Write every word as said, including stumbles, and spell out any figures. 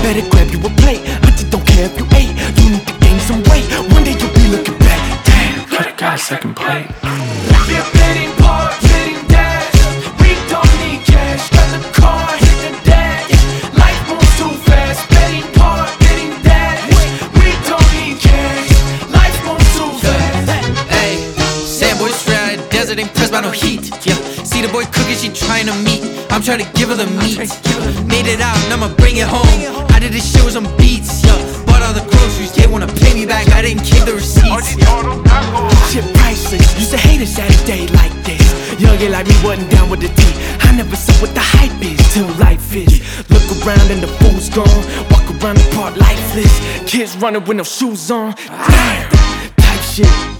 better grab you a plate. I just don't care if you ate. You need to gain some weight. One day you'll be looking back. Damn, could've got a second plate. We're bidding park, bidding dash. We don't need cash. Got the car, hit the dash. Life moves too fast. Bidding park, bidding dash. We don't need cash. Life moves too fast. Hey, sad boy straight out of desert, ain't pressed by no heat. Yeah, see the boy cooking, she trying to meet. I'm trying to give her the meat. Made it out and I'ma bring it home. I did this shit with some beats. Yeah, bought all the groceries. They wanna pay me back. I didn't keep the receipts. Shit priceless. Used to hate a Saturday like this. Youngin' like me wasn't down with the D. I never saw what the hype is till life is. Look around and the fool's gone. Walk around the park lifeless. Kids running with no shoes on. Damn, type shit.